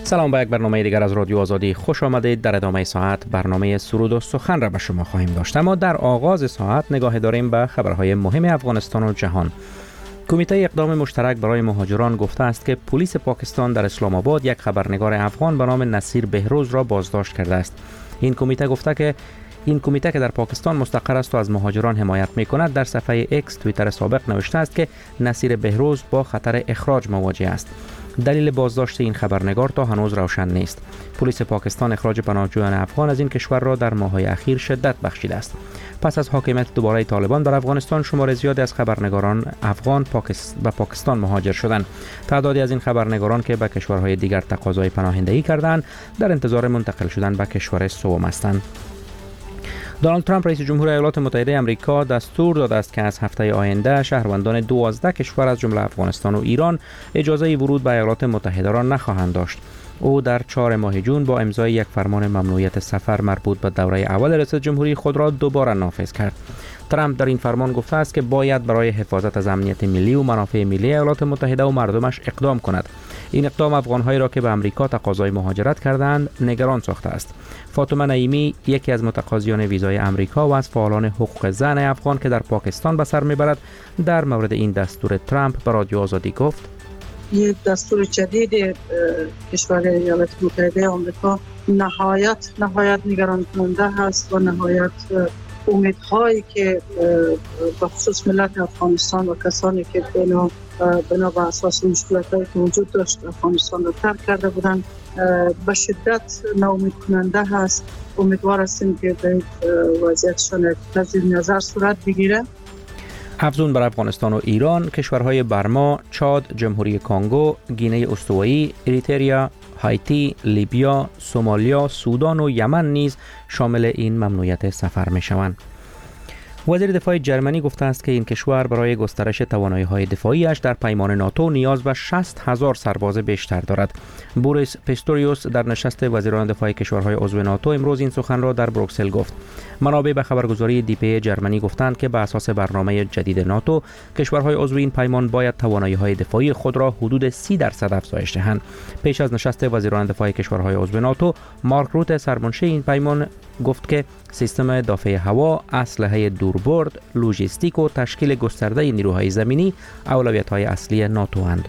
سلام به یک برنامه دیگر از رادیو آزادی خوش آمدید. در ادامه ساعت برنامه سرود و سخن را به شما خواهیم داشت، اما در آغاز ساعت نگاه داریم به خبرهای مهم افغانستان و جهان. کمیته اقدام مشترک برای مهاجران گفته است که پلیس پاکستان در اسلام آباد یک خبرنگار افغان به نام نصیر بهروز را بازداشت کرده است. این کمیته که در پاکستان مستقر است و از مهاجران حمایت می‌کند در صفحه اکس توییتر سابق نوشته است که نصیر بهروز با خطر اخراج مواجه است. دلیل بازداشت این خبرنگار تا هنوز روشن نیست. پلیس پاکستان اخراج پناهجویان افغان از این کشور را در ماه‌های اخیر شدت بخشیده است. پس از حاکمیت دوباره طالبان در افغانستان، شمار زیادی از خبرنگاران افغان به پاکستان مهاجر شدند. تعدادی از این خبرنگاران که به کشورهای دیگر تقاضای پناهندگی کردند، در انتظار منتقل شدن به کشور سوم هستند. دونالد ترامپ رئیس جمهور ایالات متحده آمریکا دستور داده است که از هفته آینده شهروندان 12 کشور از جمله افغانستان و ایران اجازه ورود به ایالات متحده را نخواهند داشت. او در 4 ماه جون با امضای یک فرمان ممنوعیت سفر مربوط به دوره اول ریاست جمهوری خود را دوباره نافذ کرد. ترامپ در این فرمان گفته است که باید برای حفاظت از امنیت ملی و منافع ملی ایالات متحده و مردمش اقدام کند. این اقدام افغان‌هایی را که به آمریکا تقاضای مهاجرت کردند نگران ساخته است. فاطمه نعیمی، یکی از متقاضیان ویزای آمریکا و از فعالان حقوق زن افغان که در پاکستان به سر میبرد، در مورد این دستور ترامپ به رادیو آزادی گفت: یک دستور جدید کشور ایالات متحده آمریکا نهایت نگران کننده هست و نهایت امیدهایی که به خصوص ملت افغانستان و کسانی که بنا به اساس مشکلاتی که وجود داشت افغانستان را ترک کرده بودند به شدت ناامید کننده هست. امیدوار هستیم که در وضعیتشان تجدید نظر صورت بگیره. افزون بر افغانستان و ایران، کشورهای برما، چاد، جمهوری کانگو، گینه استوایی، اریتریا، هایتی، لیبیا، سومالیا، سودان و یمن نیز شامل این ممنوعیت سفر می شوند. وزیر دفاع جرمنی گفته است که این کشور برای گسترش توانایی‌های دفاعیش در پیمان ناتو نیاز به 60,000 سرباز بیشتر دارد. بوریس پیستوریوس در نشست وزیران دفاع کشورهای عضو ناتو امروز این سخن را در بروکسل گفت. منابع به خبرگزاری دیپی جرمنی گفتند که به اساس برنامه جدید ناتو، کشورهای عضو این پیمان باید توانایی‌های دفاعی خود را حدود 30% افزایش دهند. پیش از نشست وزیران دفاع کشورهای عضو ناتو، مارک روت سرمنشی این پیمان گفت که سیستم دافع هوا، اسلحه دوربرد، لوجستیک و تشکیل گسترده نیروهای زمینی اولویت‌های اصلی ناتو اند.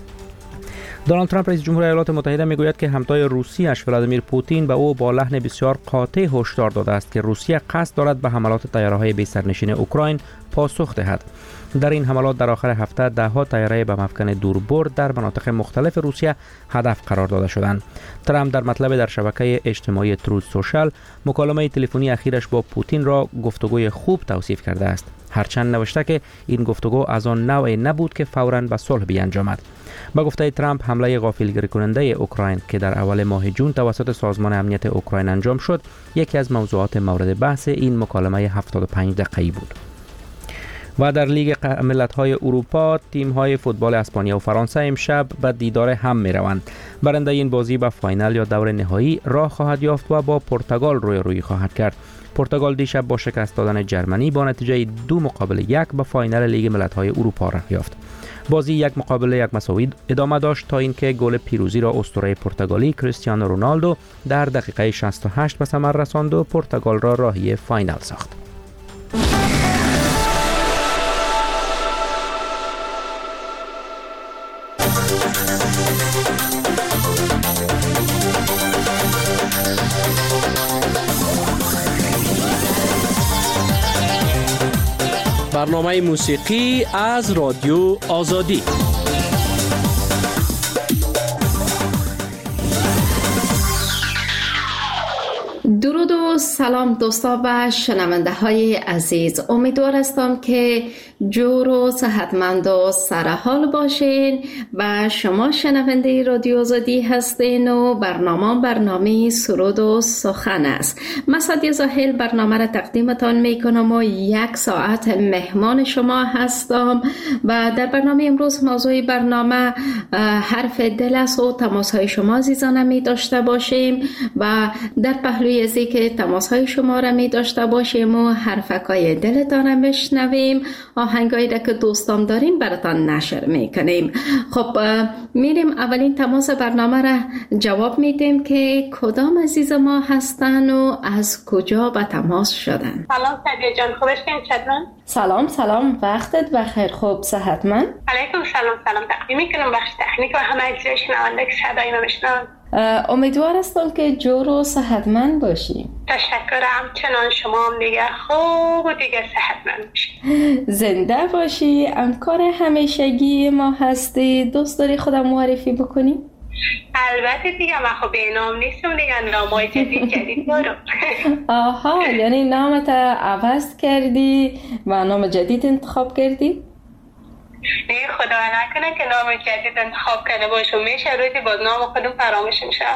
دونالد ترامپ رئیس جمهور ایالات متحده میگوید که همتای روسیش ولادیمیر پوتین به او با لحن بسیار قاطع هشدار داده است که روسیه قصد دارد به حملات طیاره‌های بی سرنشین اوکراین پاسخ دهد. در این حملات در آخر هفته ده‌ها طیاره بم افکن دوربرد در مناطق مختلف روسیه هدف قرار داده شدند. ترامپ در مطلب در شبکه اجتماعی تروت سوشال مکالمه تلفنی اخیرش با پوتین را گفتگوی خوب توصیف کرده است، هرچند نوشته که این گفتگو از آن نوعی نبود که فوراً به صلح بیانجامد. با گفته ترامپ، حمله غافلگیر کننده اوکراین که در اول ماه جون توسط سازمان امنیت اوکراین انجام شد، یکی از موضوعات مورد بحث این مکالمه 75 دقیقه‌ای بود. و در لیگ ملت‌های اروپا، تیم‌های فوتبال اسپانیا و فرانسه امشب به دیدار هم می‌روند. برنده این بازی به فاینال یا دور نهایی راه خواهد یافت و با پرتغال روی خواهد کرد. پرتغال دیشب با شکست دادن جرمنی با نتیجه 2-1 به فاینال لیگ ملت‌های اروپا راه یافت. بازی 1-1 مساوی ادامه داشت تا اینکه گل پیروزی را اسطوره پرتغالی کریستیانو رونالدو در دقیقه 68 به ثمر رساند و پرتغال را راهی فاینال ساخت. برنامه موسیقی از رادیو آزادی. درود و سلام دوستا و شنونده های عزیز. امیدوار هستم که جور و صحتمند و سرحال باشین و شما شنونده رادیو آزادی هستین و برنامه سرود و سخن است. من سعدیه زاهل برنامه را تقدیمتان میکنم و 1 ساعت مهمان شما هستم و در برنامه امروز موضوع برنامه حرف دل است و تماس های شما عزیزان می داشته باشیم و در پهلوی ازی که تماس های شما را می داشته باشیم و حرفکای دلتان را بشنویم، آهنگایی را که دوستان دارین براتان نشر می کنیم. خب میریم اولین تماس برنامه را جواب میدیم که کدام عزیز ما هستن و از کجا به تماس شدن. سلام سعدیه جان، خوبشین چطورن؟ سلام وقتت بخیر. خوب صحتمند؟ علیکم سلام تقدیم میکنم بخش تکنیک و همه اجزای شنونده که صدای ما بشنون. امیدوار هستم که جور و صحتمند باشی. تشکر، همچنان شما هم دیگه خوب و دیگه صحتمند باشی. زنده باشی. همکار همیشگی ما هستی. دوست داری خودم معرفی بکنی؟ البته دیگه من خب به نام نیستم دیگه، نامای جدید دارم. آها، یعنی نامت عوض کردی و نام جدید انتخاب کردی؟ نه خدا نکنه که نام جدید انتخاب کنه باشم، میشه روزی باز نام خودم فراموش میشه.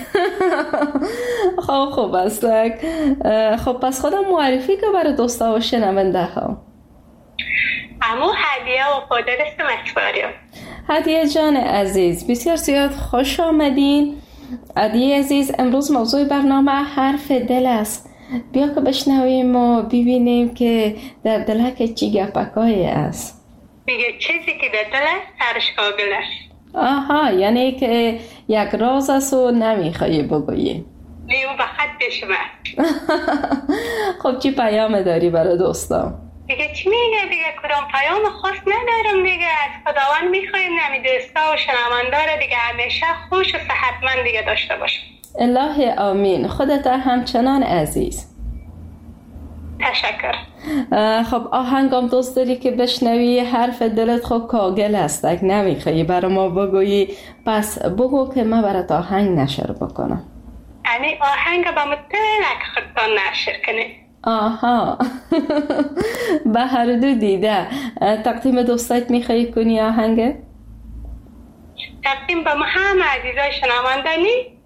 خوب است. خب پس خودم معرفی که برای دوستا و شنونده ها. امو هدیه و خودت اسم اکباریم. هدیه جان عزیز، بسیار زیاد خوش آمدین. هدیه عزیز، امروز موضوع برنامه حرف دل است. بیا که بشنویم و ببینیم که در دلک چی گپکایی است. میگه چیزی که در دل سرش قابل است. آها، یعنی که یک راز است و نمیخوایی بگویی. نیو به خط بشمه. خب چی پیام داری برای دوستان؟ دیگه چی میگه دیگه، کدام پیام خاص ندارم دیگه، از خداوند میخوایم نمی دوستا و شنوندار دیگه همیشه خوش و صحتمند دیگه داشته باشم. الهی آمین. خودت همچنان عزیز. تشکر. خب آهنگم دوست داری که بشنوی؟ حرف دلت خب کاگل است، اگه نمیخوایی برای ما بگویی پس بگو که من برات آهنگ نشر بکنم. یعنی آهنگ با مطلق خودتان نشر کنی؟ آها. به هر دو دیده. تقدیم دوستایت میخوایی کنی آهنگ؟ تقدیم به ما همه عزیزای شنوندنی؟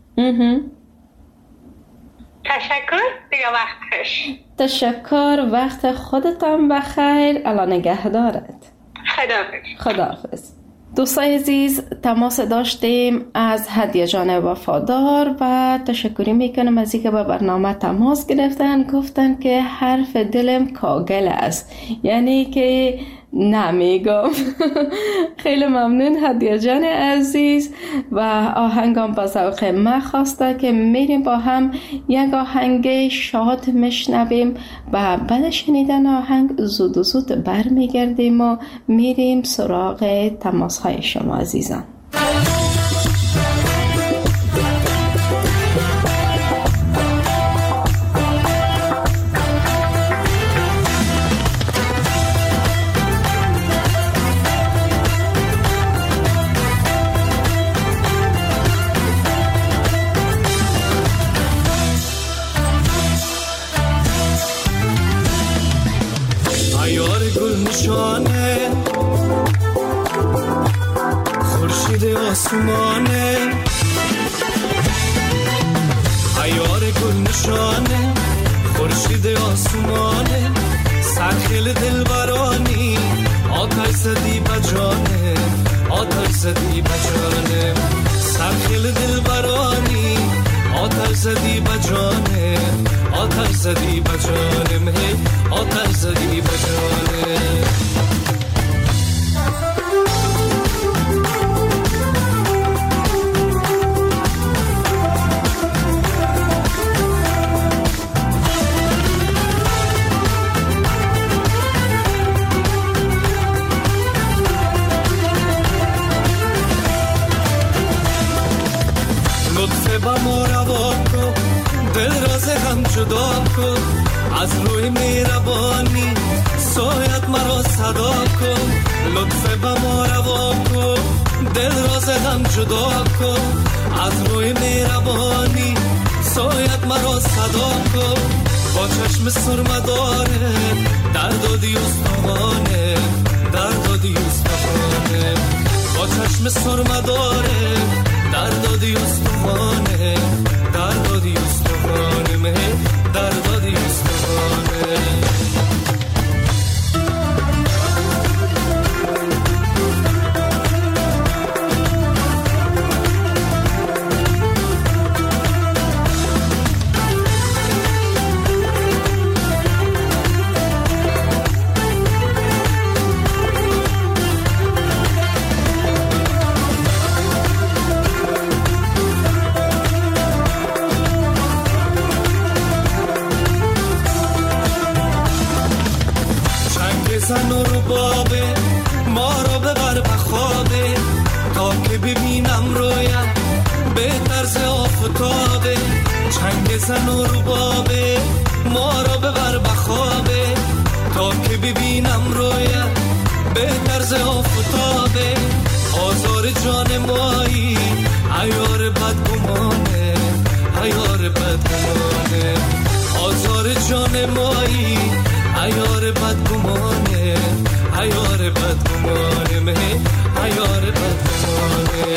تشکر، دیگه وقتش. تشکر، وقت خودتان بخیر. الان نگهدارت. خداحافظ. دوستای عزیز، تماس داشتیم از هدیه جان وفادار و تشکری میکنم از اینکه به برنامه تماس گرفتن. گفتن که حرف دلم کاگل است، یعنی که نمیگم. خیلی ممنون هدیه جان عزیز و آهنگم با ذوق من خواسته که میریم با هم یک آهنگ شاد میشنویم و بعد شنیدن آهنگ زود برمیگردیم و میریم سراغ تماس های شما عزیزان. خورشید آسمانه، عیار گل نشانه، خورشید آسمانه، سرخیل دلبرانی، آتش زدی بجانه، آتش زدی بجانه، سرخیل دلبرانی، آتش زدی بجانه، آتش زدی بجانه، آتش زدی بجانه. جدا کن از روی مهربانی، سایت مرا صدا کن، لطف به ما روا کن، دل راز غم جدا کن از روی مهربانی، سایت مرا صدا کن، با چشم سرمه داره دردادی استخوانه، دردادی استخوانه، با چشم سرمه داره دردادی استخوانه، دردادی استخوانه، دردادی استخوانه. زن و ربابه ما را ببر به خوابه تا که ببینم رویت به طرز آفتابه چنگ زن و ربابه ما را ببر به خوابه تا که ببینم رویت به طرز آفتابه آزار جان مایی عیار بدگمانه عیار بدگمانه آزار جان مایی عیار بدگمانه عیار بدگمانه مه عیار بدگمانه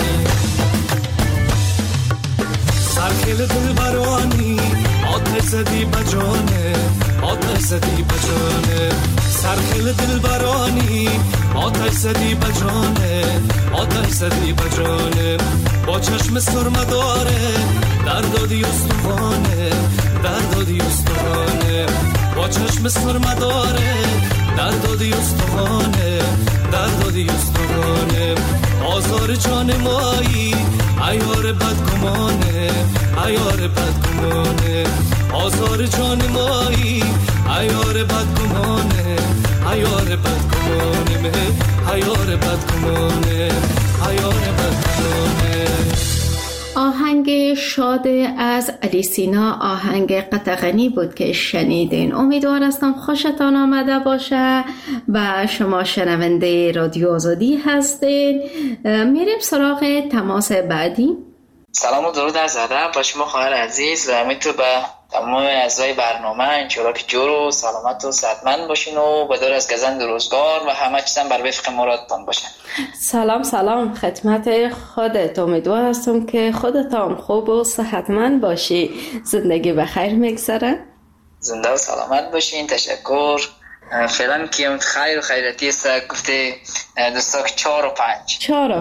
سرخیل دل برانی آتش زدی بجانه آتش زدی بجانه سرخیل دل برانی آتش زدی بجانه آتش زدی بجانه با چشم سرمه داره در دادی استخوانه در دادی استخوانه با چشم سرمه داره در دادی استخوانه در دادی استخوانه آزار جان مایی عیار بدگمانه عیار بدگمانه آزار جان مایی عیار بدگمانه عیار بدگمانه مه عیار بدگمانه عیار بدگمانه. آهنگ شاد از علی سینا آهنگ قطغنی بود که شنیدین. امیدوار هستم خوشتان آمده باشه و شما شنونده رادیو آزادی هستین. میریم سراغ تماس بعدی. سلام و درود از ادب با شما خواهر عزیز و همینطور به تمام اعضای برنامه. انشالله که جور و سلامت و صحتمند باشین و بدور از گزند روزگار و همه چیزم بر وفق مرادتان باشن. سلام خدمت خودت. امیدوار هستم که خودتان خوب و صحتمند باشی. زندگی بخیر میگذره. زنده و سلامت باشین. تشکر. فعلا که خیر و خیرتی است گفته دوستا که 4 و 5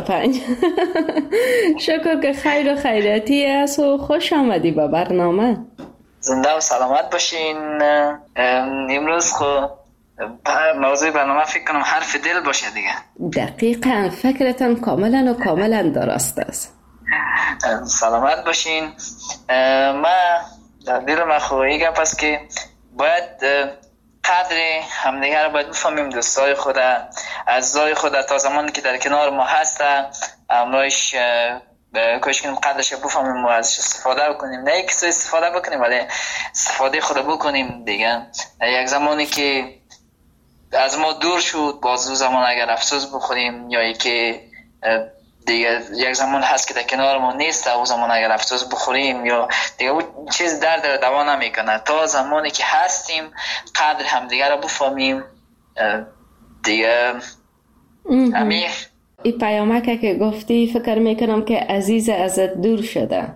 شکر که خیر و خیرتی است و خوش آمدی به برنامه. زنده و سلامت باشین. امروز خب موضوع برنامه فکر کنم حرف دل باشه دیگه. دقیقاً فکرتان کاملا درست است. سلامت باشین. من در دل من خوبی گپ است که باید قدر همدیگر رو باید بفهمیم. دوستای خود عزیزای خود تا زمانی که در کنار ما هست امروش کوشش کنیم قدرش بفهمیم و ازش استفاده بکنیم. نه یک سو استفاده بکنیم ولی استفاده خود بکنیم دیگه. یک زمانی که از ما دور شد باز دو زمان اگر افسوس بخوریم یا یکی دیگه یک زمان هست که در کنار ما نیست او زمان اگر افسوس بخوریم یا دیگه اون چیز درد دوا نمیکنه. تا زمانی که هستیم قدر همدیگه رو بفهمیم دیگه. همین این پیامکه که گفتی فکر میکنم که عزیز ازت دور شده.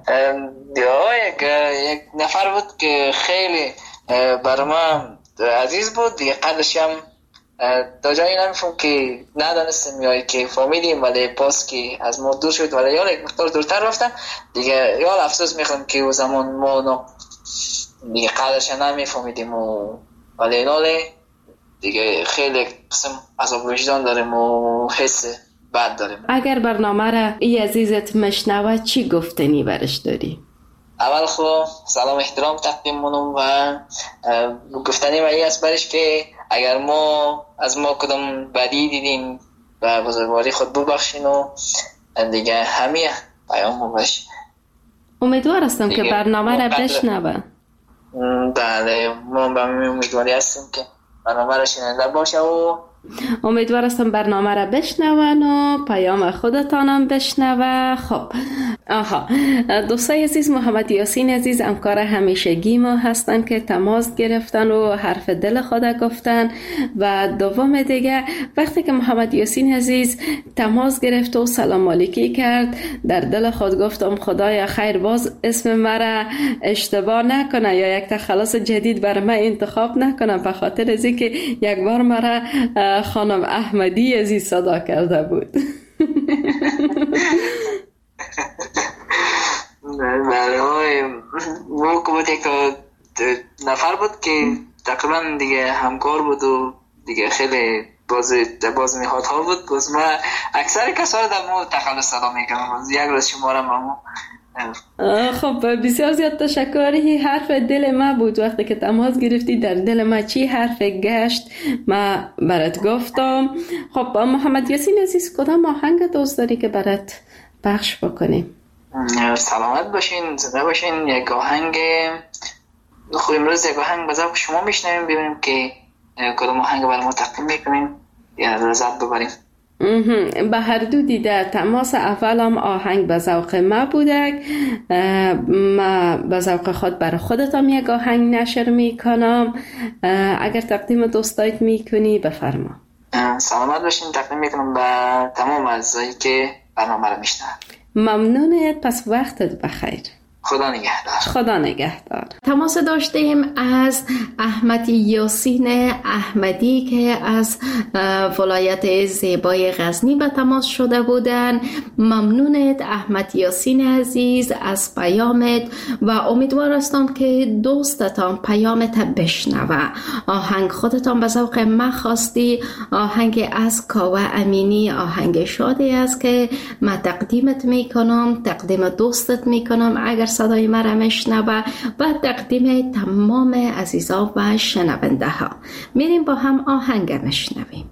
یک نفر بود که خیلی برای من عزیز بود دیگه. قدرش هم تا جایی نمیفهم که ندانستیم یا که فهمیدیم ولی پاس که از ما دور شد ولی یا یک مقدار دورتر رفتم دیگه. یا افسوس میخوام که او زمان ما دیگه قدرش نمیفهمیدیم ولی ناله دیگه خیلی قسم عذاب وجدان داریم و حس بد داریم. اگر برنامه را ای عزیزت مشنوه چی گفتنی برش داری؟ اول خب سلام احترام تقدیم منم و گفتنی و ای است برش که اگر ما از ما کدام بدی دیدیم و بزرگواری خود ببخشین و دیگه همه پیام باش. امیدوار هستم که برنامه را بشنوه. بله ما به امیدواری هستیم که برنامه را شنونده باشه و امیدوار هستم برنامه را بشنون و پیام خودتانم بشنوه. خب دوستای عزیز، محمد یاسین عزیز همکار همیشگی ما هستن که تماس گرفتن و حرف دل خود گفتن. و دوم دیگه وقتی که محمد یاسین عزیز تماس گرفت و سلام علیکی کرد در دل خود گفتم خدایا خیر باز اسم مرا اشتباه نکنه یا یک تخلص جدید برای من انتخاب نکنم، به خاطر از اینکه یک بار مرا خانم احمدی عزیز صدا کرده بود. بله بود یک نفر بود که تقریبا دیگه همکار بود و دیگه خیلی باز نهاد ها بود. باز من اکثر کسا رو در مورد تخلص صدا میکنم. یک روز شما را خب بسیار زیاد تشکر. هی حرف دل ما بود وقتی که تماس گرفتی، در دل ما چی حرف گشت ما برات گفتم. خب محمد یاسین عزیز، کدام آهنگ دوست داری که برات پخش بکنیم؟ سلامت باشین، زنده باشین. یک آهنگ خوب امروز یک آهنگ بذار شما میشنویم ببینیم که کدام آهنگ برای ما تقدیم میکنیم یا لذت ببریم. به هر دو دیده تماس اولم آهنگ به ذوق ما بودک، ما به ذوق خود برای خودتم یک آهنگ نشر میکنم. اگر تقدیم دوستایت میکنی بفرما. سلامت باشین، تقدیم میکنم به تمام اعضایی که برنامه رو میشنن. ممنونت، پس وقتت بخیر. خدا نگهدار. خدا نگهدار. تماس داشتیم از احمد یاسین احمدی که از ولایت زیبای غزنی به تماس شده بودن. ممنونت احمد یاسین عزیز از پیامت و امیدوار هستم که دوستتان پیامت بشنوه. آهنگ خودتان به ذوق ما خواستی، آهنگ از کاوه امینی، آهنگ شادی است که من تقدیمت میکنم، تقدیم دوستت میکنم اگر صدای مرا میشنوه و تقدیم تمام عزیزان و شنونده ها. میریم با هم آهنگ میشنویم.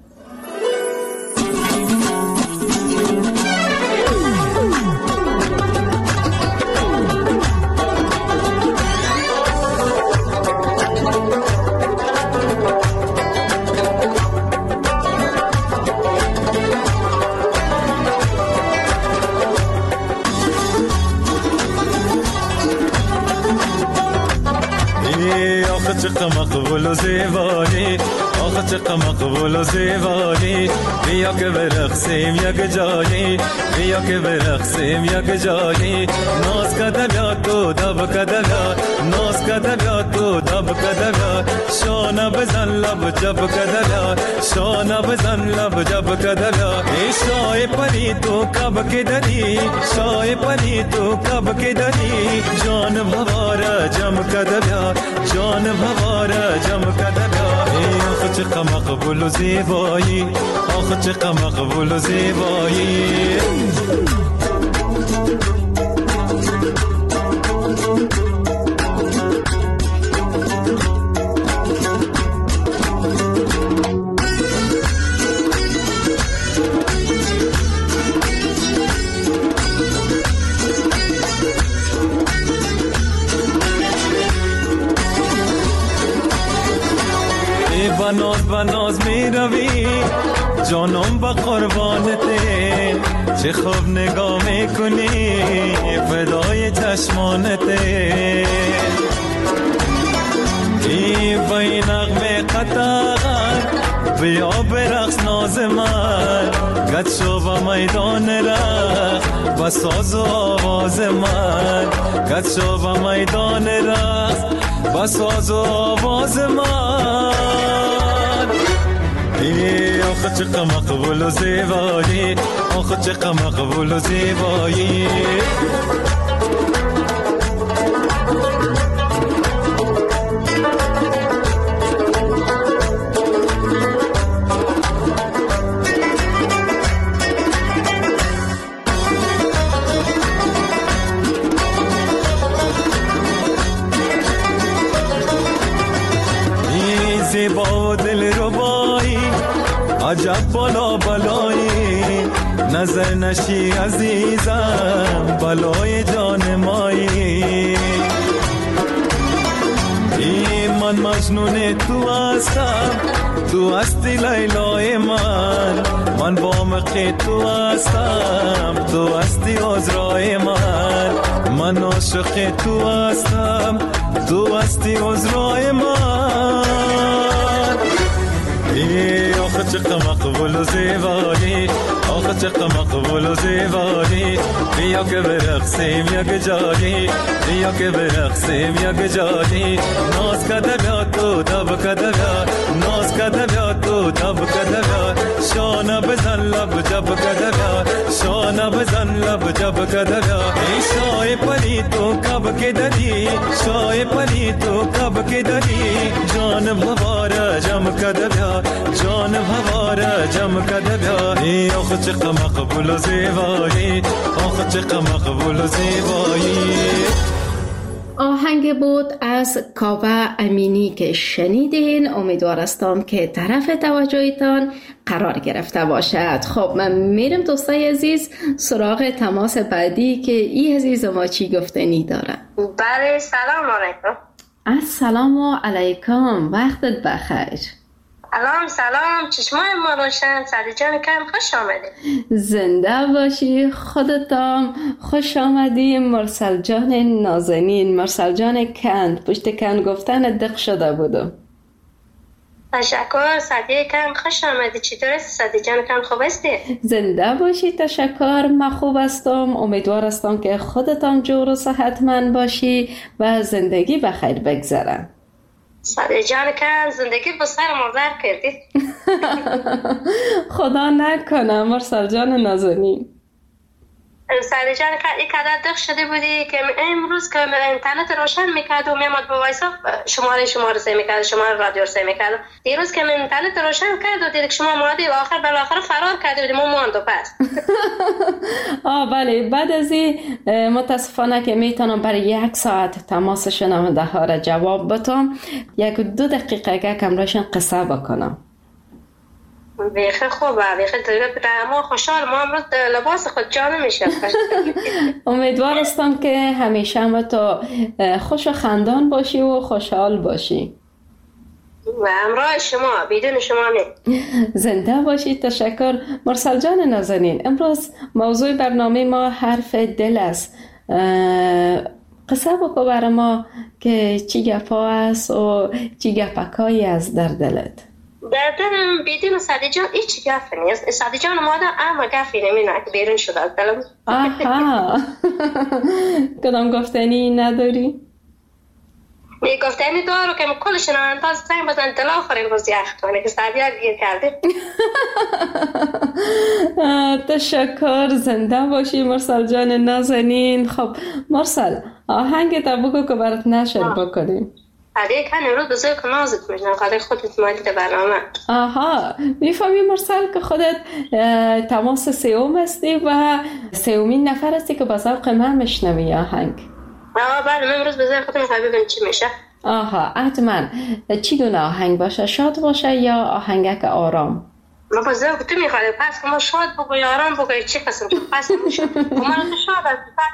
چقدر مقبول و زیبایی، آخه چقدر مقبول و زیبایی. بیا که برقصیم یک جایی، بیا که برقصیم یک جایی. ناز کده بیاد تو دب کده بیاد، ناز کده بیاد تو دب کده بیاد. شانه بزن لب جب کده بیاد، شانه بزن لب جب کده بیاد. ای شای پری تو کب که داری، شای پری تو کب که داری. جان بواره جم کده بیاد، جان بواره جم کده بیاد. ای آخه چقدر مقبول و زیبایی، آخه چقدر مقبول و زیبایی. بناز بناز می روی جانم با قربانته، چه خوب نگاه می کنی فدای چشمانته. ای بای نغمه قطعات بیا برقص ناز من، گد شو با میدان رقص با ساز و آواز من، گد شو با میدان رقص با ساز و آواز من. ای آخه چقدر مقبول و زیبایی، آخه چقدر مقبول و زیبایی. ای زیبا و دل ربایی، عجب بالا بالایی. نظر نشی عزیزم بلای جان مایی. ای من مجنون تو هستم، تو هستی لیلای من. من با مخی تو هستم، تو هستی عذرای من. من عاشق تو هستم، تو هستی عذرای من. ای آخه چقدر مقبول و زیبایی، آخه چقدر مقبول و زیبایی. بیا که برقصیم یک جایی، بیا که برقصیم یک جایی. ناز کده بیاد تو دب کده بیاد، ناز کده بیاد تو دب کده بیاد. شانه بزن لب جب کده بیاد، شانه بزن لب जब जब कदव्या शाय पली तो कब के दरी शाय पली तो कब के दरी जान भवार जम कदव्या जान भवार जम कदव्या अखच मقبول زیبایی अखच मقبول زیبایی. آهنگ بود از کاوه امینی که شنیدین. امیدوارستم که طرف توجهتان قرار گرفته باشد. خب من میرم دوستای عزیز سراغ تماس بعدی که ای عزیز ما چی گفتنی داره. بله سلام علیکم. السلام علیکم، وقتت بخیر. سلام چشمای ما روشن. سعدی جان کم خوش آمدی. زنده باشی، خودتام خوش آمدی. مرسل جان نازنین، مرسل جان کند، پشت کند گفتن دق شده بودم. تشکر سعدی کم خوش آمدی. چطور است سعدی جان کم خوب هستی؟ زنده باشی، تشکر، من خوب هستم. امیدوار هستم که خودتام جور و صحتمند باشی و زندگی بخیر بگذره. سعدی جان کم زندگی با سر مردر کردی. خدا نکنه مرسل جان نازنین. سعدی جان کم این قدر دق شده بودی که امروز که اینترنت روشن میکرد و میامد با وایسا شماره سه میکرد، شماره رادیو سه میکرد. دیروز که اینترنت روشن کرد و دیدی که شما مادی و آخر بالاخره فرار کرده بودیم و ماندو پس. بله بعد از این متاسفانه که میتونم برای 1 ساعت تماس شنونده ها را جواب بدم. 1-2 دقیقه کم روشن قصه بکنم. بیخی خوبه، بیخی ما خوشحال. ما امروز لباس خود جا نمیشه. امیدوار هستم که همیشه هم تو خوش و خندان باشی و خوشحال باشی. و همراه شما، بدون شما نه. زنده باشی، تشکر. مرسل جان نازنین، امروز موضوع برنامه ما حرف دل است. قصه بکو برای ما که چی گپا است و چی گپکایی است در دلت. در دلم بیدیم سعدی جان هیچ گفت نیست. سعدی جان مادر اما گفتی نمینه که بیرون شده از دلم. آها کدام گفتنی نداری؟ می گفتنی دارو که کلش نانتاز سنگ بزن دل آخرین روز یخ کنه که سعدی ها گیر کرده. تشکر، زنده باشی مرسل جان نازنین. خب مرسل آهنگ تا بگو که برات نشر بکنیم. علیه کنی رو بزرگ که نازت میشنم قدر خودت مایدی برنامه. آها میفهمی مرسل که خودت تماس سوم هستی و سومین نفر هستی که با ذوق من میشنوی آهنگ. بله من امروز بزرگ خودم میخوای ببین چی میشه. آها حتما. چی گونه آهنگ باشه؟ شاد باشه یا آهنگک آرام؟ ما بزرگ تو میخوای پس که ما شاد بگوی آرام بگوی چی قسم پس میشه من تو شاد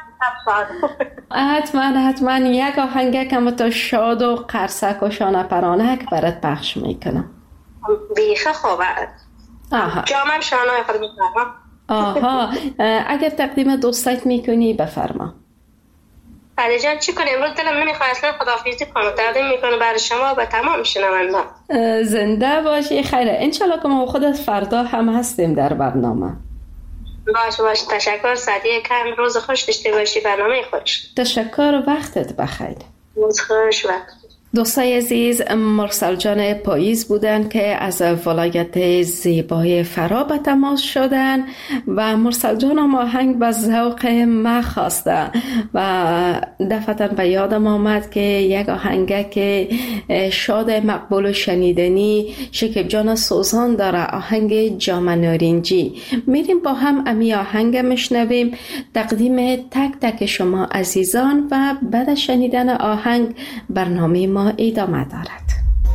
از حتما یک آهنگک هم تو شاد و قرصک و شانه پرانک برات پخش میکنم. بیخه خوبه. آها جامم شانه خود میکنم. آها اگر تقدیم دوستت میکنی بفرما. علی جان چی کنیم؟ امروز دلم نمیخواد اصلا خداحافظی کنم. تقدیم میکنه برای شما و تمام شنوندگان. زنده باشی. خیره انشالله که ما خودت فردا هم هستیم در برنامه. باشه تشکر سعدی کم. روز خوش داشته باشی. برنامه خوش. تشکر، وقتت بخیر. روز خوش. وقت دوستای عزیز، مرسل جان پاییز بودن که از ولایت زیبای فرا به تماس شدن و مرسل جان هم آهنگ به ذوق ما خواسته و دفعتا به یادم آمد که یک آهنگ که شاد مقبول و شنیدنی شکیب جان سوزان داره، آهنگ جام نارنجی. میریم با هم امی آهنگ مشنویم. تقدیم تک تک شما عزیزان و بعد شنیدن آهنگ برنامه ما ادامه دارد.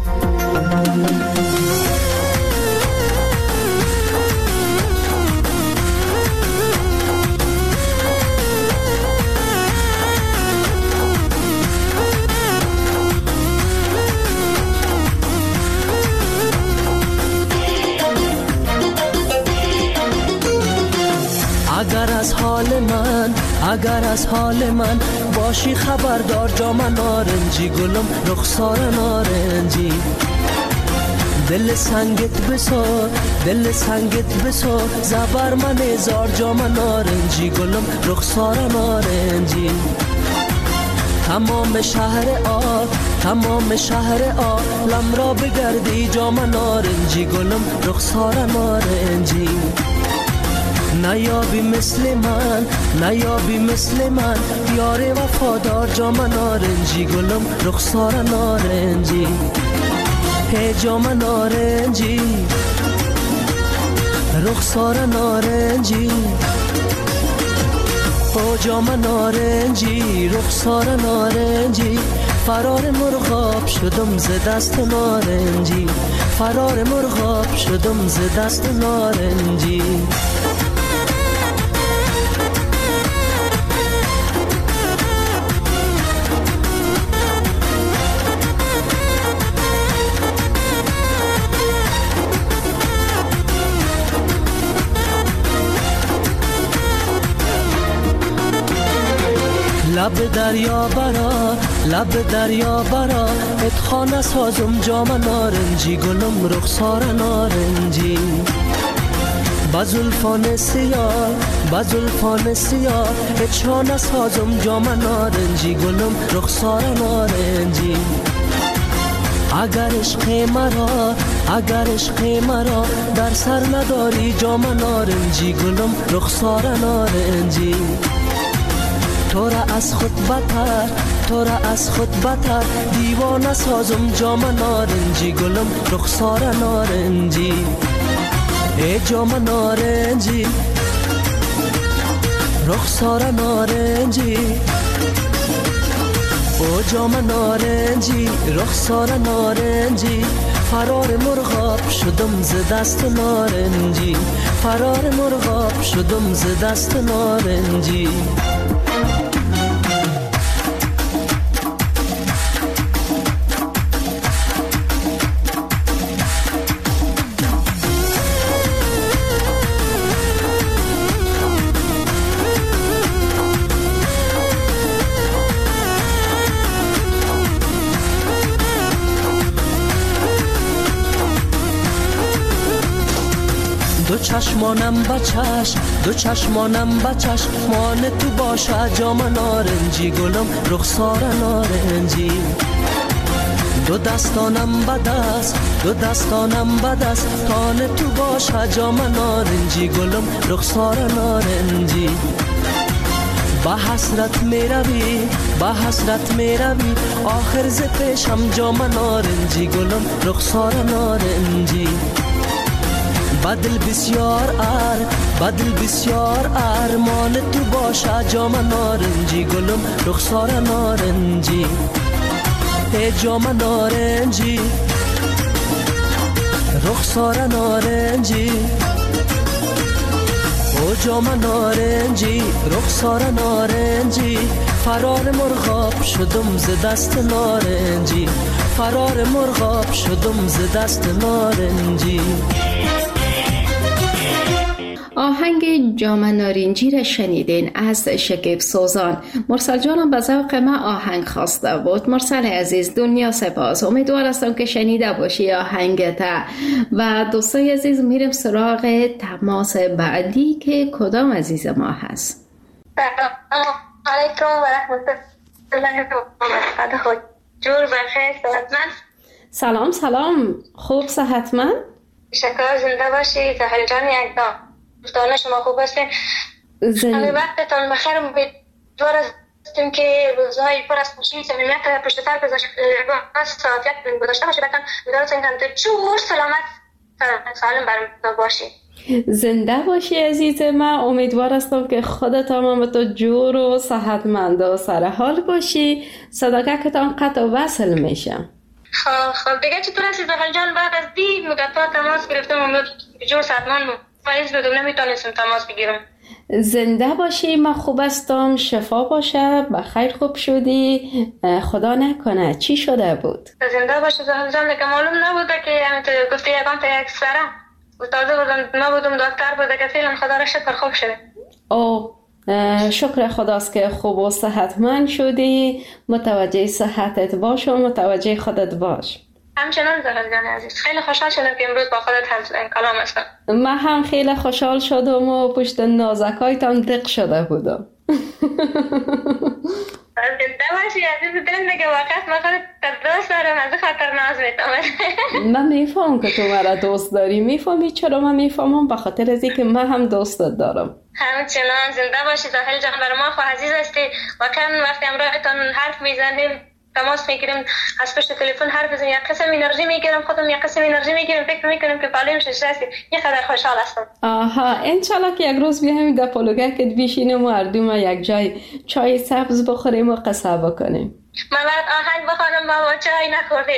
اگر از حال من باشی خبردار جام نارنجی گلم رخسار نارنجی دل سنگت بسو زبر من هزار جام نارنجی گلم رخسار نارنجی تمام شهر عالم را بگردی جام نارنجی گلم رخسار نارنجی نیابی مثل من، نیابی مثل من، یار وفادار جام نارنجی گلم رخسار نارنجی، هی جام نارنجی رخسار نارنجی، او جام نارنجی رخسار نارنجی، فرار مرغاب شدم ز دست نارنجی، فرار مرغاب شدم ز دست نارنجی. لب دریا برا، لب دریا برا، اتخانه سازم جام نارنجی گلم رخسار نارنجی، بزلفان سیاه، بزلفان سیاه، اتخانه سازم جام نارنجی گلم رخسار نارنجی. اگر عشق مرا، اگر عشق مرا در سر نداری جام نارنجی گلم رخسار نارنجی، تو را از خود بتر، تو را از خود بتر، دیوانه سازم جام نارنجی گلم رخسار نارنجی، ای جام نارنجی رخسار نارنجی، او جام نارنجی رخسار نارنجی، فرار مرغاب شدم ز دست نارنجی، فرار مرغاب شدم ز دست نارنجی. دو چشمانم بچش، دو چشمانم بچش، مان تو باشه جام نارنجی گلم رخسار نارنجی، دو دستانم بدست، دو دستانم بدست، تان تو باشه جام نارنجی گلم رخسار نارنجی. با حسرت میروی، با حسرت میروی، آخر ز پیشم جام نارنجی گلم رخسار نارنجی، بدل بسیار بدل بسیار ارمان تو باشه جام نارنجی گلم رخسار نارنجی، ای جام نارنجی رخسار نارنجی، او جام نارنجی رخسار نارنجی، فرار مرغاب شدم ز دست نارنجی، فرار مرغاب شدم ز دست نارنجی. آهنگ جام نارنجی را شنیدین از شکیب سوزان. مرسل جانم به ذوق ما آهنگ خواسته بود. مرسل عزیز دنیا سپاس، امیدوار هستم که شنیده باشی آهنگت. و دوستای عزیز میریم سراغ تماس بعدی که کدام عزیز ما هست. سلام علیکم و رحمت الله و برکاته. جور بخیر صحتمند. سلام سلام، خوب صحتمند؟ شکر، زنده باشی. زهر جان یک دام دوستان شما خوب هستین؟ همه وقتتان بخیر. امیدوار هستیم که روزهای پر از خوشی صمیمیت پشت سر سعادت گذاشته باشه. بتان امیدوار هستیم که جور سلامت سالم برام باشی. زنده باشی عزیز من. امیدوار هستم که خودت هم تو جور و صحتمند و سر حال باشی. صداقتتان قطع و وصل میشه. خب دیگه چطور هستی زغل جان؟ بعد از دی مدت تماس گرفتم امید جور صحتمند مریض بدم، نمیتونستم تماس بگیرم. زنده باشی، من خوب هستم، شفا باشه، بخیر خوب شدی، خدا نکنه چی شده بود؟ زنده باشه زغل جان. دیگه معلوم نبوده که گفتی یکان تا یک سره تازه بودم، نبودم دکتر بوده که فعلا خدا را شکر خوب شده. او شکر خداست که خوب و صحتمند شدی. متوجه صحتت باش و متوجه خودت باش. همچنان زغل جان عزیز. خیلی خوشحال شدم که امروز با خودت هم کلام هستم. من هم خیلی خوشحال شدم و پشت نازکایتان دق شده بودم. زنده باشی عزیز دل. دیگه واقعا من خودت دوست دارم، از خاطر ناز میتونم. من میفهم که تو مرا دوست داری. میفهمی چرا من میفهمم؟ به خاطر از اینکه من هم دوستت دارم. همچنان زنده باشی زاهل جان، برای ما خو عزیز هستی. واقعا وقتی همراهتان حرف میزنیم، تماس میگیریم، از پشت تلفن حرف بزنیم، یک قسم انرژی میگیرم، خودم یک قسم انرژی میگیرم، فکر میکنم که بالیم شش هستی. یه خیلی خوشحال هستم. آها، انشالله که یک روز بیایم در پلوگکت بشینیم و هر دو ما یک جای چای سبز بخوریم و قصه بکنیم. من برات آهنگ بخوانم بابا، چای نخوردیم.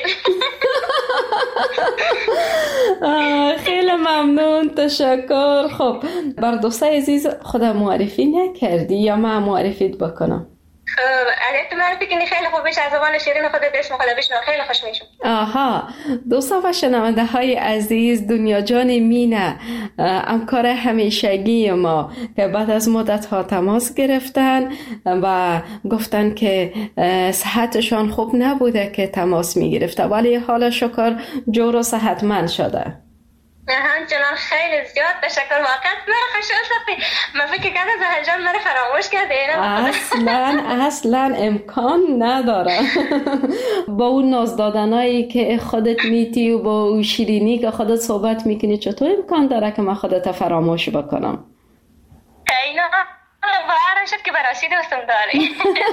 خیلی ممنون، تشکر. خب بر دوستای عزیز خدا معرفی نکردی یا من معرفیت بکنم؟ اگه تو معرفی کنی خیلی خوب بشه، از زبان شیرین خودت اسم خدا بشنو، خیلی خوش میشم. آها، دوستا و شنونده های عزیز، دنیا جان مینه همکار همیشگی ما که بعد از مدت ها تماس گرفتن و گفتن که صحتشان خوب نبوده که تماس میگرفته، ولی حالا شکر جور و صحتمند شده. همچنان خیلی زیاد تشکر. واقعا مرا خوشحال ساختی. من فکر کردم زهر جان مرا فراموش کرده. اصلا امکان نداره. با اون ناز دادنایی که خودت میتی و با اون شیرینی که خودت صحبت میکنی، چطور امکان داره که من خودت فراموش بکنم؟ اینا باور شد که براسی دوستم داری.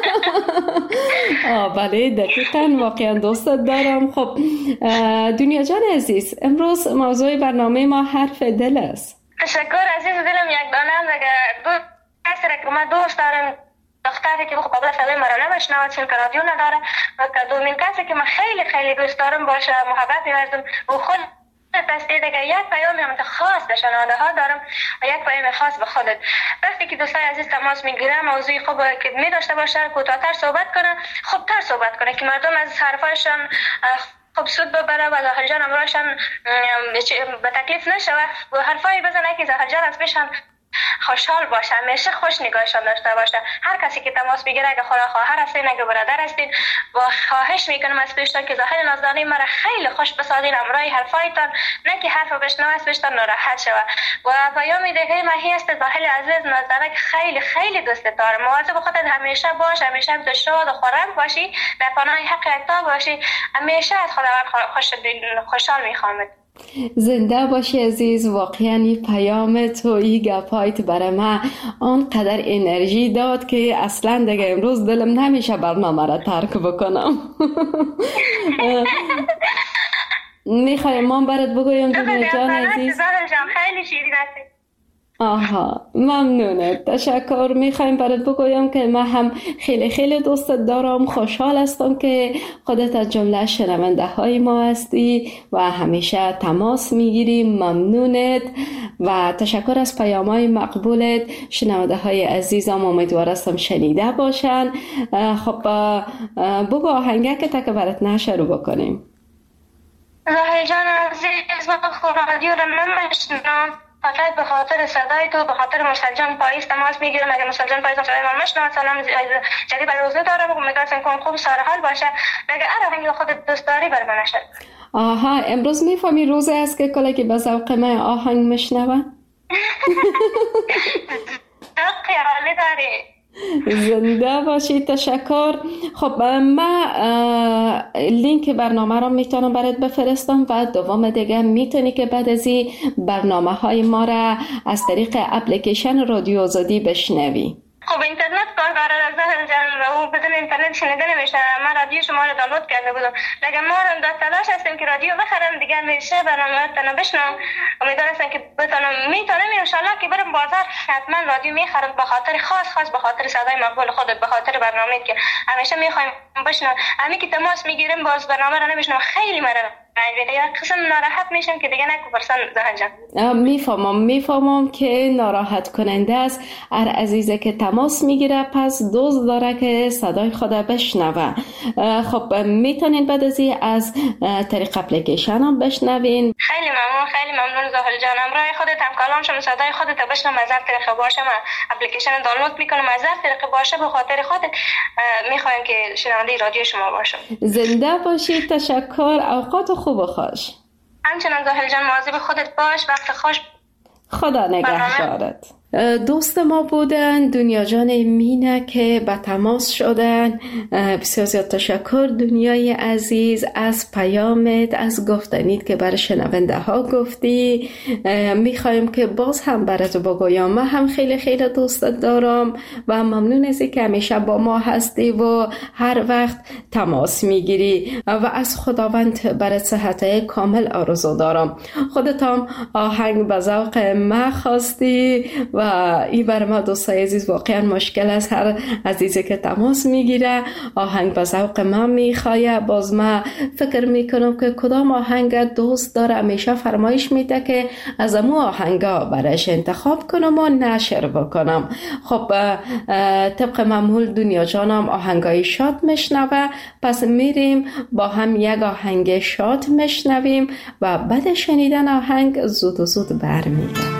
بله دقیقاً، واقعا دوستت دارم. خب دنیا جان عزیز، امروز موضوع برنامه ما حرف دل است. تشکر عزیز دلم. یک دانم دیگه دو کسی که من دوست دارم، دختری که قبل صدای مرا نمیشنوه چون که رادیو نداره، و دومین کسی که من خیلی خیلی دوست دارم باشه، محبت می‌ورزم و خود پس دیگه یک پیام خاص به شنونده ها دارم و یک پیام خاص به خودت. وقتی که دوستای عزیز تماس میگیرن، موضوعی خوب که می داشته باشه، کوتاه‌تر صحبت کنه، خوبتر صحبت کنه که مردم از حرفایشان خوب سود ببره و زاهل جان امرایشان به تکلیف نشه و حرفایی بزنه که زاهل جان از پیشان خوشحال باشه، همیشه خوش نگاهشان داشته باشه. هر کسی که تماس میگیره، اگه خواهر هستین، اگه برادر هستین، و خواهش میکنم از پیشتان که زاهل نازدانی مرا خیلی خوش بسازین امرای حرفایتان، نه که حرف بشنوه از پیشتان ناراحت شوه. و پیام دیگه ماهی است زاهل عزیز نازدانک، خیلی خیلی دوست دارم. مواظب خودت همیشه باش، همیشه تو شاد و خرم باشی، در پناه حق یکتا باشی، همیشه از خداوند خوشحال میخوامت. زنده باشی عزیز. واقعا پیام تو، این گپایت برای من آنقدر انرژی داد که اصلا دیگه امروز دلم نمیشه برنامه را ترک بکنم. میخوایم من برات بگویم دنیا جان عزیز. خیلی شیرین هستی. آها، ممنونه، تشکر. میخوایم برات بگویم که من هم خیلی خیلی دوستت دارم. خوشحال هستم که خودت از جمله شنونده های ما هستی و همیشه تماس میگیریم. ممنونت و تشکر از پیام های مقبولت. شنونده های عزیزم امیدوار هستم شنیده باشن. خب بگو آهنگه که برات نشروع بکنیم. زاهل جان عزیز، من رادیو رو نمیشنم، فقط به خاطر صدای تو، به خاطر مشتاق جان پاییز تماس میگیرم. اگه مشتاق جان پاییز صدای من مشنوه، سلام جدید برای روزه دارم و میگم کن خوب سر حال باشه. اگه آهنگ خودت دوست داری بر من نشه. آها، امروز میفهمی روزه است که کلا که به ذوق من آهنگ میشنوه. ذوق عالی داری. زنده باشی، تشکر. خب من لینک برنامه رو میتونم برات بفرستم و دوم دیگه میتونی که بعد از این برنامه های ما را از طریق اپلیکیشن رادیو آزادی بشنوی. خب اینترنت کاربر از زاهل جان و بدون اینترنت شنیده نمیشه. من رادیو شما رو دانلود کرده بودم، دیگه ما هم در تلاش هستیم که رادیو بخرم دیگه، میشه برنامه بشنوم. امیدوارم که میتونم ان شاء الله که برم بازار حتما رادیو میخرم، به خاطر خاص به خاطر صدای مقبول خودت، به خاطر برنامه‌ای که همیشه میخوایم بشنوم. همین که تماس میگیریم باز برنامه رو نمیشنم، خیلی مرا قسم ناراحت میشم که دیگه نکو برسن زاهل جان. میفهمم که ناراحت کننده است. هر عزیزه که تماس میگیره پس دوست داره که صدای خدا بشنوه. خب میتونین بعد از این از طریق اپلیکیشن هم بشنوین. خیلی ممنون زاهل جان. امرای خودت هم کلام شم صدای خودت بشنوم، از هر طریق باشه من اپلیکیشن دانلود میکنم، از هر طریق باشه به خاطر خودت میخوایم که شنونده رادیو شما باشم. زنده باشی، تشکر. اوقات خوب و خوش. همچنان زاهل جان، مواظب خودت باش، وقت خوش. خدا نگهدارت. دوست ما بودن دنیا جان مینه که به تماس شدن. بسیار زیاد تشکر دنیای عزیز از پیامت، از گفتنیت که برای شنونده ها گفتی. میخوایم که باز هم برات بگویم من هم خیلی خیلی دوستت دارم و ممنون از که همیشه با ما هستی و هر وقت تماس میگیری و از خداوند برای صحت کامل آرزو دارم. خودت هم آهنگ به ذوق ما خواستی و این برای ما دوستای عزیز واقعا مشکل است. هر عزیزی که تماس میگیره آهنگ به ذوق ما میخواه. باز ما فکر میکنم که کدام آهنگ دوست داره همیشه فرمایش میده که از امو آهنگا برایش انتخاب کنم و نشر بکنم. خب طبق معمول دنیا جانم آهنگای شاد مشنوه، پس میریم با هم یک آهنگ شاد مشنویم و بعد شنیدن آهنگ زود و زود برمیگردیم.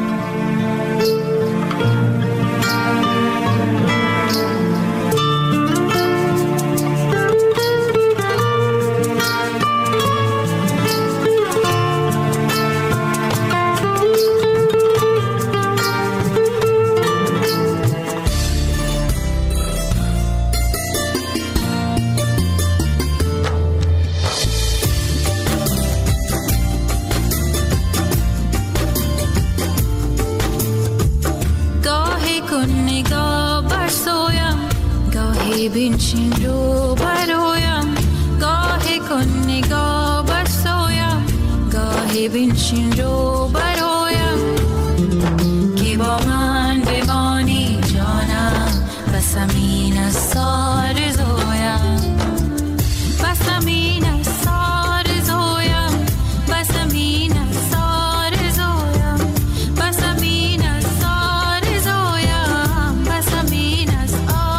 بنشین رو برایم، گاهی کن نگاه برسایم، گاهی بنشین رو برایم، که با من بمانی جانم، بس امین از سار زویم، بس امین از سار زویم، بس امین از سار زویم، بس امین از سار زویم، بس امین از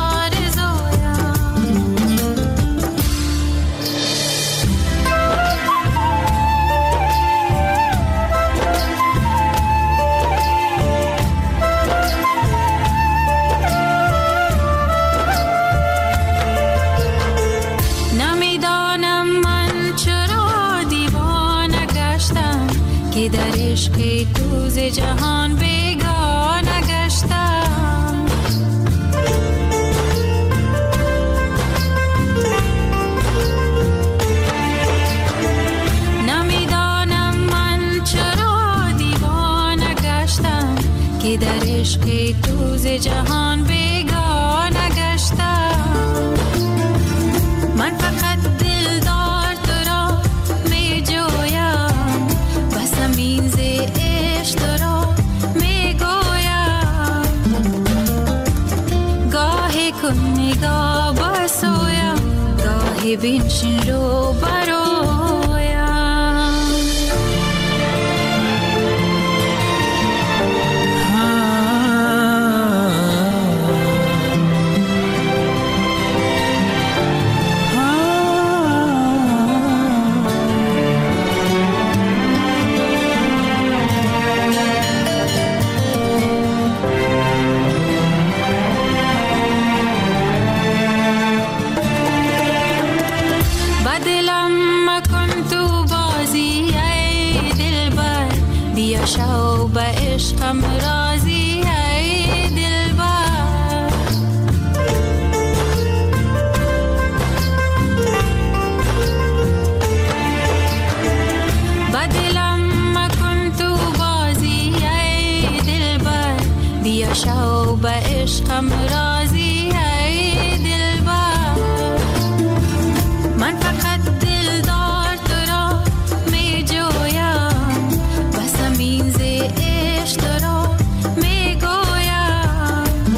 که در عشق تو ز جهان بیگانه گشتم، نمیدانم من چرا دیوانه گشتم، که در عشق تو ز جهان بیگانه گشتم. من فقط دلدار تو را می جویم، بس امین ز عشق تو را می گویم، گاهی کن نگاه برسویم، گاهی بنشین رو برایم. شو به عشقم راضی ای دلبر، با دلم مکن تو بازی ای دلبر، بیا شو به عشقم راضی ای دلبر. من فقط دلدار تو را می جویم، بس امین ز عشق تو را می گویم،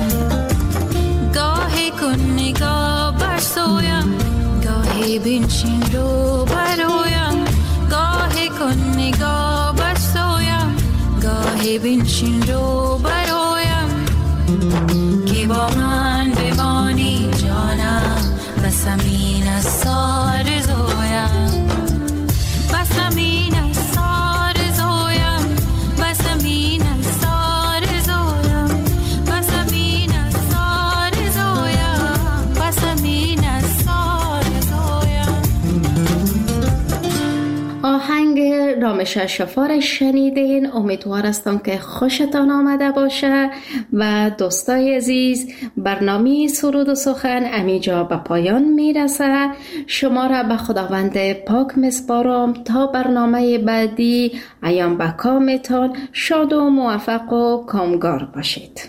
گاهی کن نگاه برسویم، گاهی بنشین رو برایم، گاهی کن نگاه برسویم، گاهی بنشین رو برایم، که با من بمانی جانم، بس امین از سار زویم، بس امین از سار زویم، بس امین از سار زویم، بس امین از سار زویم، بس امین از سار زویم. آهنگ رام روش شفا شنیدین. امیدوار هستم که خوشتان آمده باشه و دوستای عزیز برنامه سرود و سخن همینجا به پایان میرسه. شما را به خداوند پاک میسپارم تا برنامه بعدی ایام به کامتان شاد و موفق و کامگار باشید.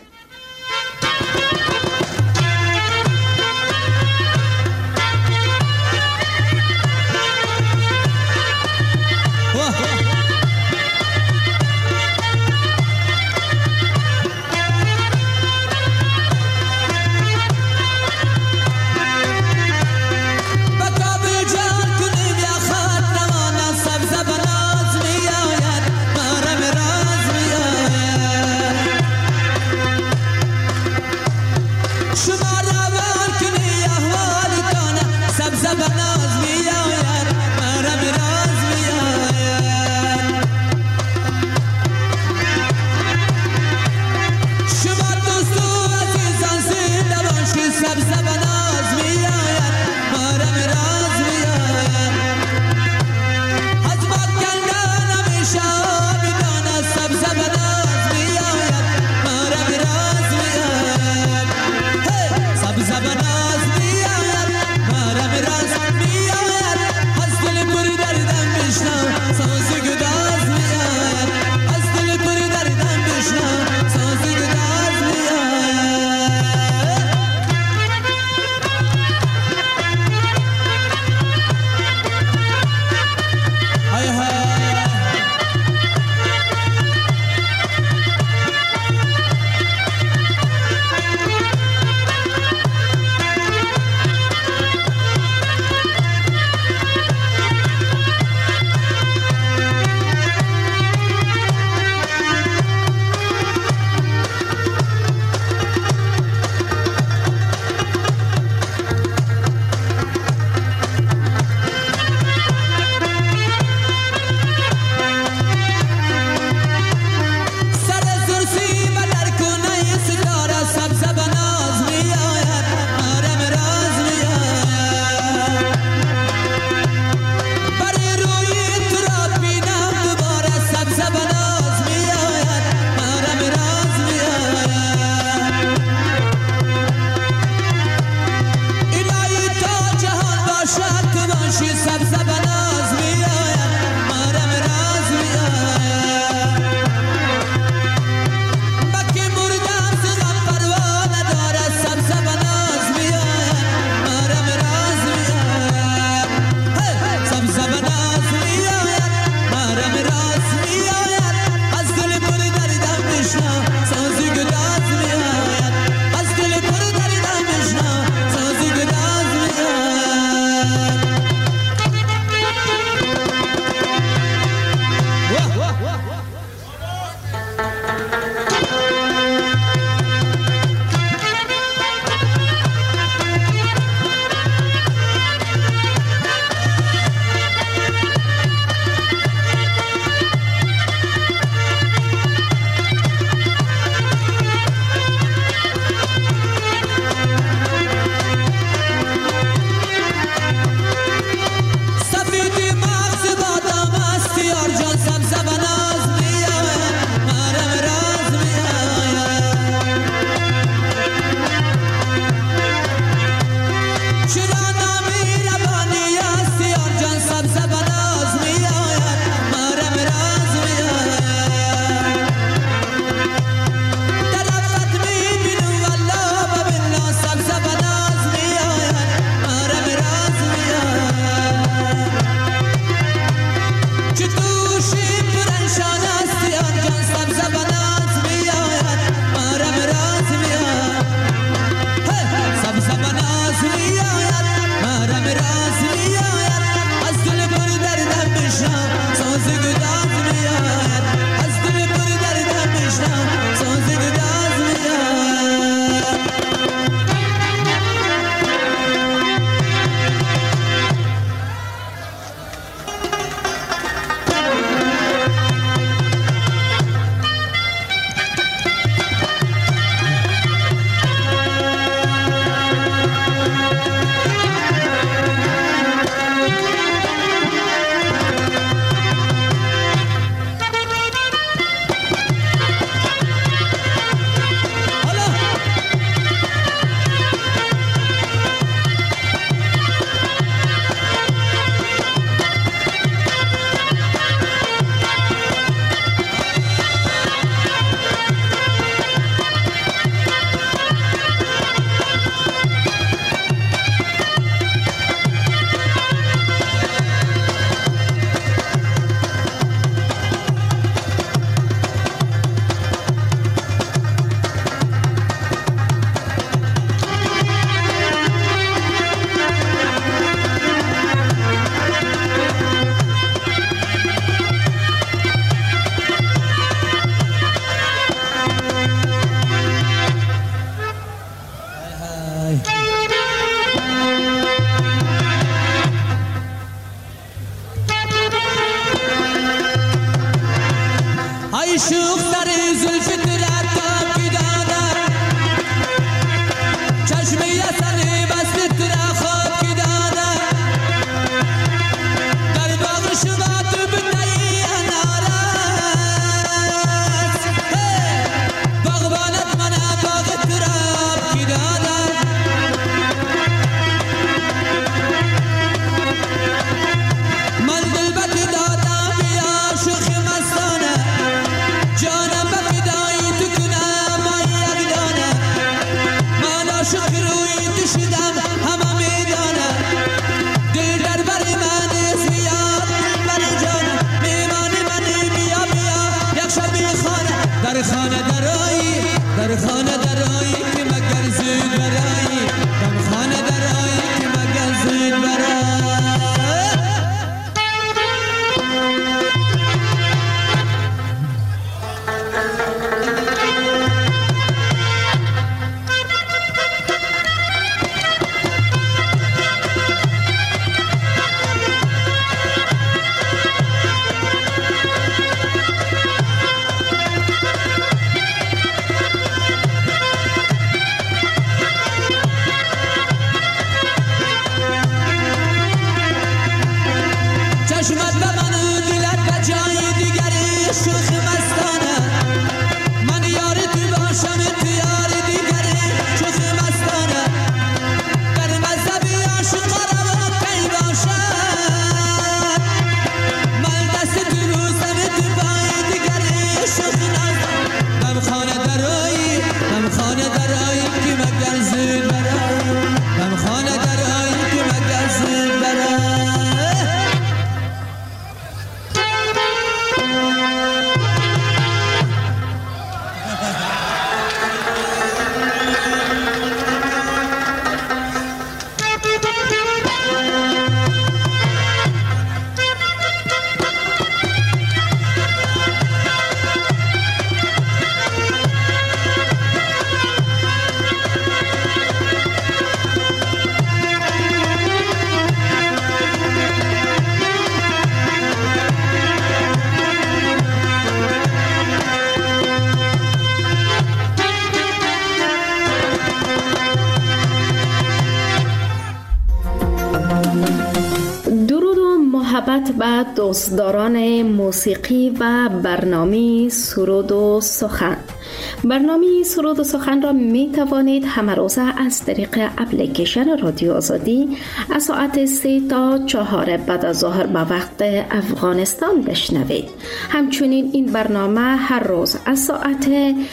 محبت به دوستداران موسیقی و برنامه سرود و سخن. برنامه سرود و سخن را می توانید همه روزه از طریق اپلیکیشن رادیو آزادی از ساعت 3 تا 4 بعد از ظهر به وقت افغانستان بشنوید. همچنین این برنامه هر روز از ساعت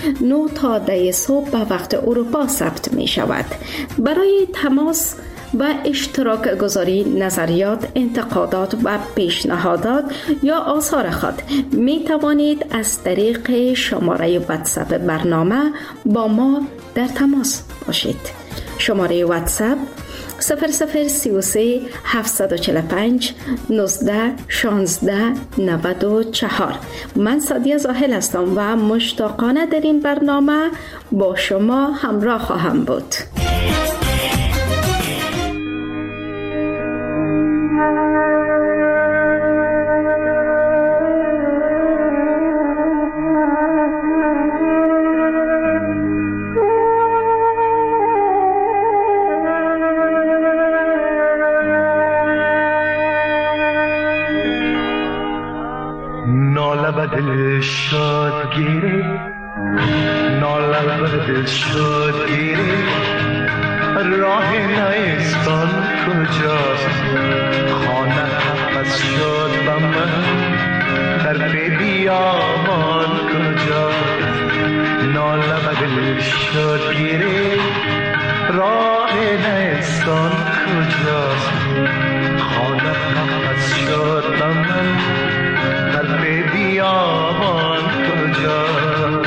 9 تا 10 صبح به وقت اروپا ضبط می شود. برای تماس و اشتراک گذاری نظریات، انتقادات و پیشنهادات یا آثار خود می توانید از طریق شماره واتساپ برنامه با ما در تماس باشید. شماره واتساپ 0033 745 19 16 94. من سادیه زاهل هستم و مشتاقانه در این برنامه با شما همراه خواهم بود. دل شاد گیری ناله دل شاد گیری راه نیستان کجاست خانه پس شد به من در بیابان کجاست ناله دل شاد گیری راه نیستان کجاست خانه پس شد به من در بیابان کجاست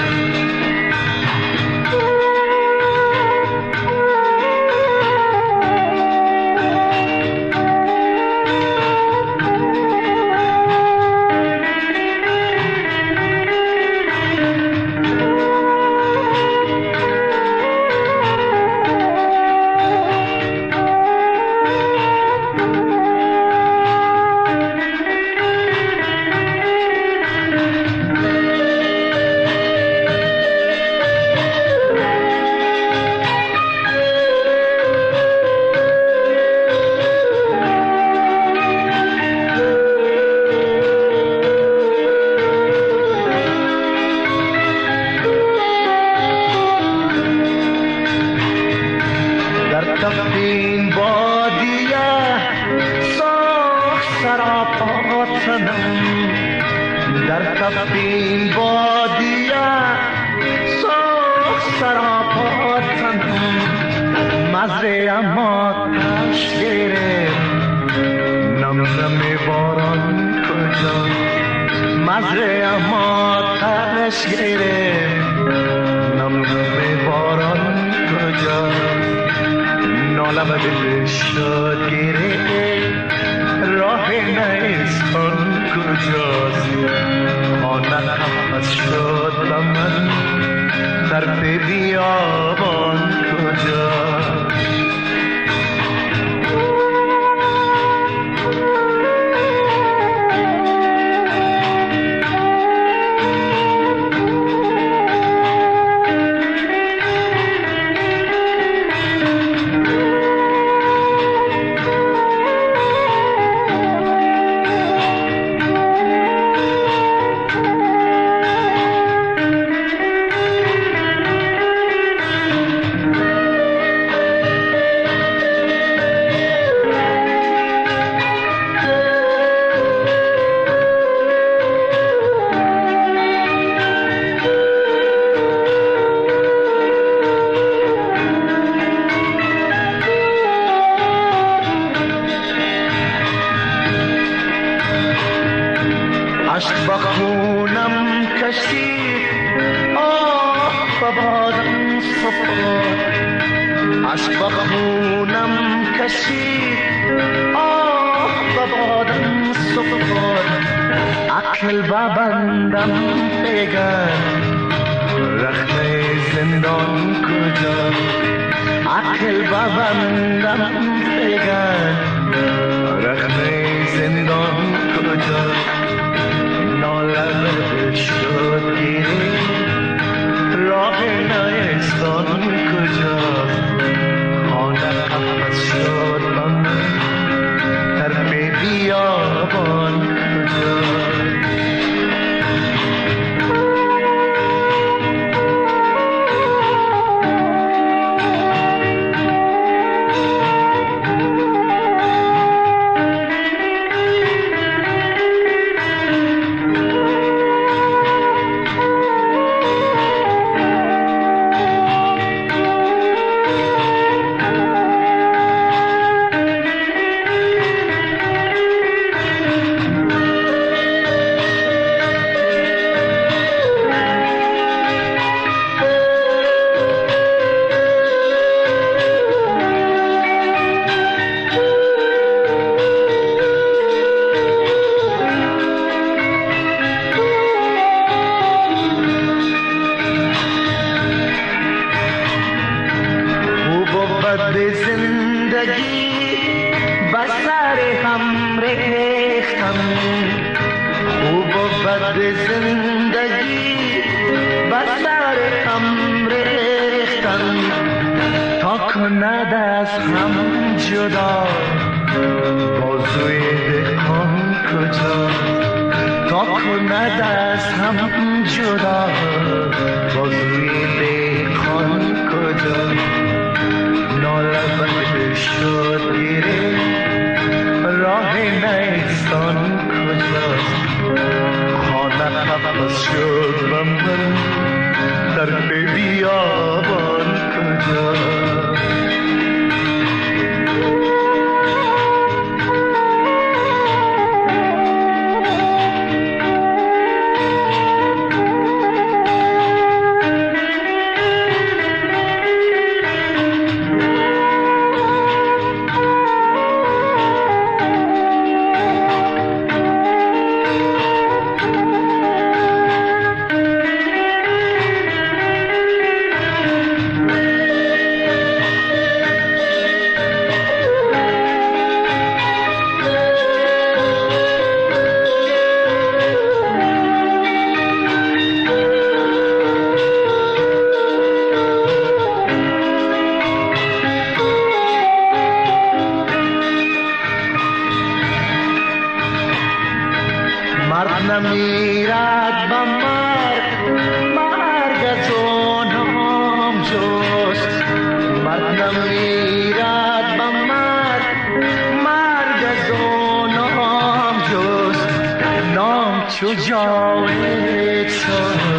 مزه اما تش گرفت نم نم باران کجاست مزه اما تش گرفت نم نم باران کجاست ناله و دل شاد گرفت راه نیستان کجاست خانه نفس شد و من در بیابان کجاست عشق با خونم کشید آه ببادم سفر عشق با خونم کشید آه ببادم سفر عقل ببندم بگر رخنه زندان کجا عقل ببندم بگر رخنه زندان کجا نالب شد گیری راه نیستان کجاست خانه قفص شد من در بیابان کجاست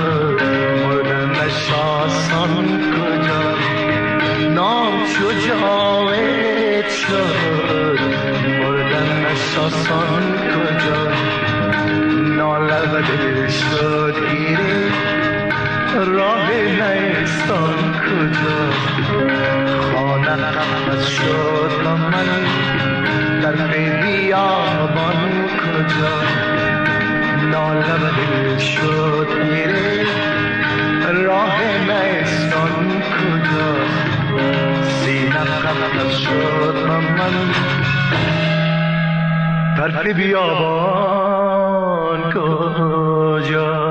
نام شجاع امید شد مردنش آسان کجا ناله و دل شد گیری راه نیستان کجا خانه قفس شد و من در بیابان کجا ناله و دل شد گیری راه نیستان کجا سینه قفس شد و من طرف بیابان کجا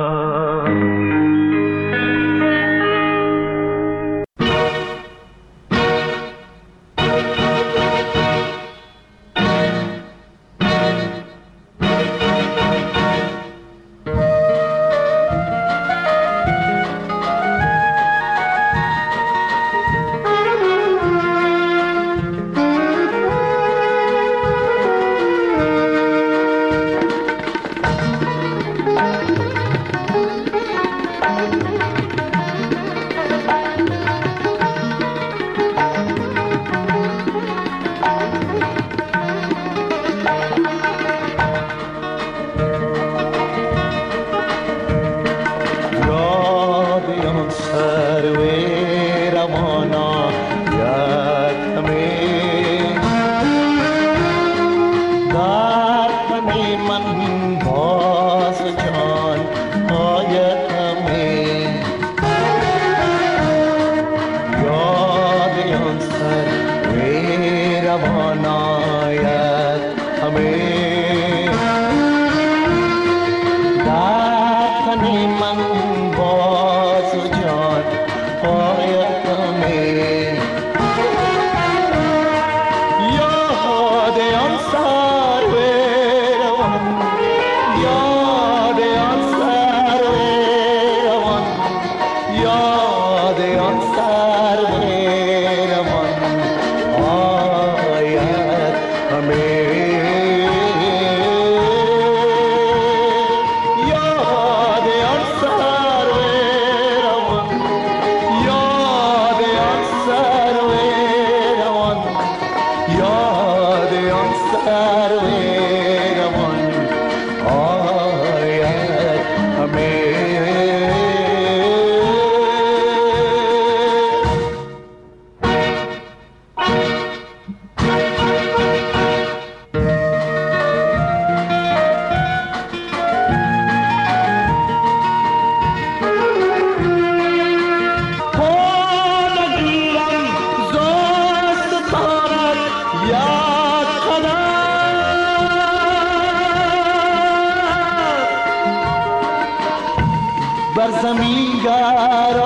بر زمین گر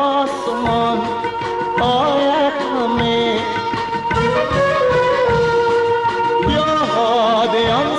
آسمان آید همه یاد آن